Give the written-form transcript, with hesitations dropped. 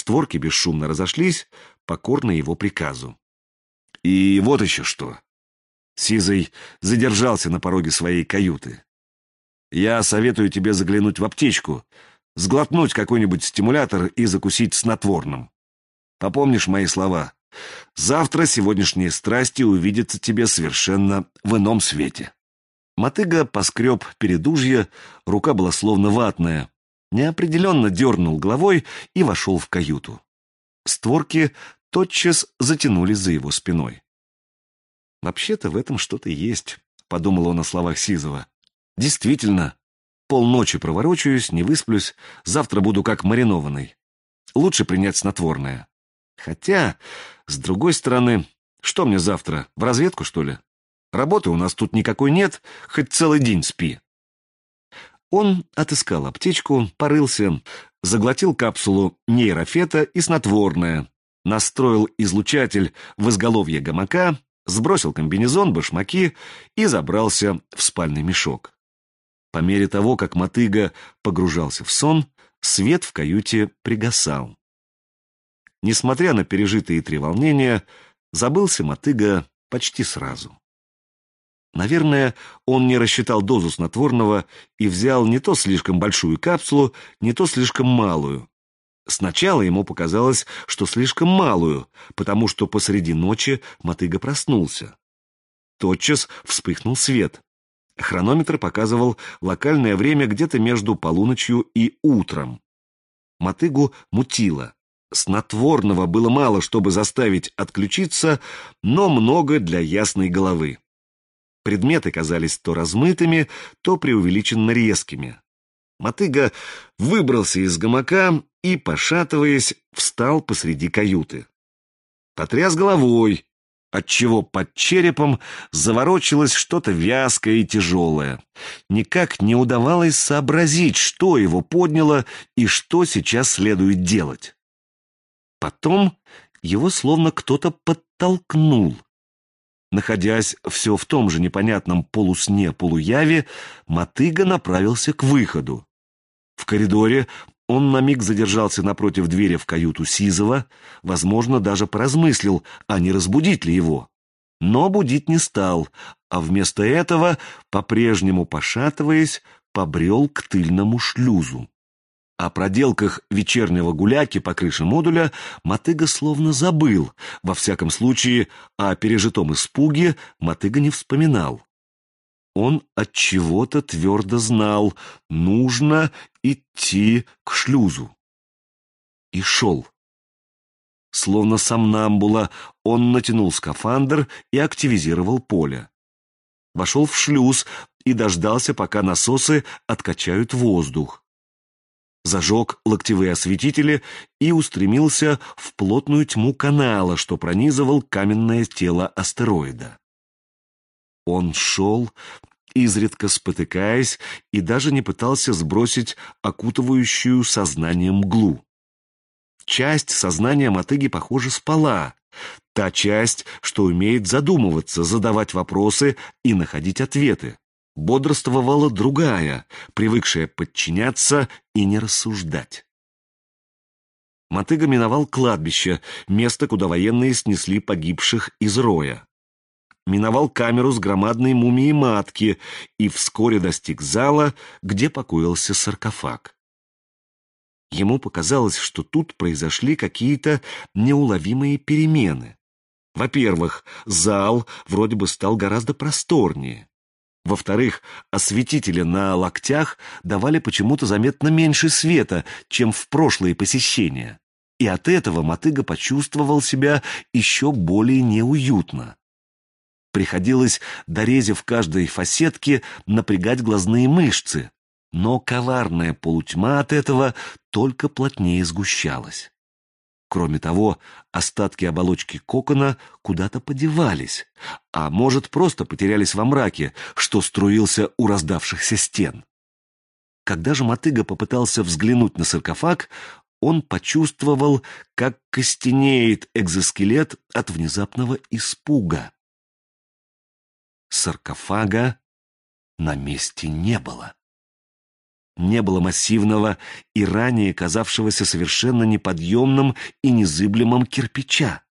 Створки бесшумно разошлись, покорно его приказу. И вот еще что. Сизый задержался на пороге своей каюты. Я советую тебе заглянуть в аптечку, сглотнуть какой-нибудь стимулятор и закусить снотворным. Попомнишь мои слова? Завтра сегодняшние страсти увидятся тебе совершенно в ином свете. Мотыга поскреб передужье, рука была словно ватная, неопределенно дернул головой и вошел в каюту. Створки тотчас затянулись за его спиной. «Вообще-то в этом что-то есть», — подумал он о словах Сизова. «Действительно, полночи проворочаюсь, не высплюсь, завтра буду как маринованный. Лучше принять снотворное. Хотя, с другой стороны, что мне завтра, в разведку, что ли? Работы у нас тут никакой нет, хоть целый день спи». Он отыскал аптечку, порылся, заглотил капсулу нейрофета и снотворное, настроил излучатель в изголовье гамака, сбросил комбинезон, башмаки и забрался в спальный мешок. По мере того, как мотыга погружался в сон, свет в каюте пригасал. Несмотря на пережитые треволнения, забылся мотыга почти сразу. Наверное, он не рассчитал дозу снотворного и взял не то слишком большую капсулу, не то слишком малую. Сначала ему показалось, что слишком малую, потому что посреди ночи мотыга проснулся. Тотчас вспыхнул свет. Хронометр показывал локальное время где-то между полуночью и утром. Мотыгу мутило. Снотворного было мало, чтобы заставить отключиться, но много для ясной головы. Предметы казались то размытыми, то преувеличенно резкими. Мотыга выбрался из гамака и, пошатываясь, встал посреди каюты. Потряс головой, отчего под черепом заворочилось что-то вязкое и тяжелое. Никак не удавалось сообразить, что его подняло и что сейчас следует делать. Потом его словно кто-то подтолкнул. Находясь все в том же непонятном полусне-полуяве, мотыга направился к выходу. В коридоре он на миг задержался напротив двери в каюту Сизова, возможно, даже поразмыслил, а не разбудить ли его. Но будить не стал, а вместо этого, по-прежнему пошатываясь, побрел к тыльному шлюзу. О проделках вечернего гуляки по крыше модуля мотыга словно забыл, во всяком случае, о пережитом испуге мотыга не вспоминал. Он от чего-то твердо знал, нужно идти к шлюзу. И шел. Словно сомнамбула, он натянул скафандр и активизировал поле. Вошел в шлюз и дождался, пока насосы откачают воздух. Зажег локтевые осветители и устремился в плотную тьму канала, что пронизывал каменное тело астероида. Он шел, изредка спотыкаясь, и даже не пытался сбросить окутывающую сознание мглу. Часть сознания мотыги, похоже, спала. Та часть, что умеет задумываться, задавать вопросы и находить ответы. Бодрствовала другая, привыкшая подчиняться и не рассуждать. Мотыга миновал кладбище, место, куда военные снесли погибших из роя. Миновал камеру с громадной мумией матки и вскоре достиг зала, где покоился саркофаг. Ему показалось, что тут произошли какие-то неуловимые перемены. Во-первых, зал вроде бы стал гораздо просторнее. Во-вторых, осветители на локтях давали почему-то заметно меньше света, чем в прошлые посещения. И от этого мотыга почувствовал себя еще более неуютно. Приходилось, дорезив каждой фасетке, напрягать глазные мышцы, но коварная полутьма от этого только плотнее сгущалась. Кроме того, остатки оболочки кокона куда-то подевались, а может, просто потерялись во мраке, что струился у раздавшихся стен. Когда же мотыга попытался взглянуть на саркофаг, он почувствовал, как костенеет экзоскелет от внезапного испуга. Саркофага на месте не было. не было массивного и ранее казавшегося совершенно неподъемным и незыблемым кирпича.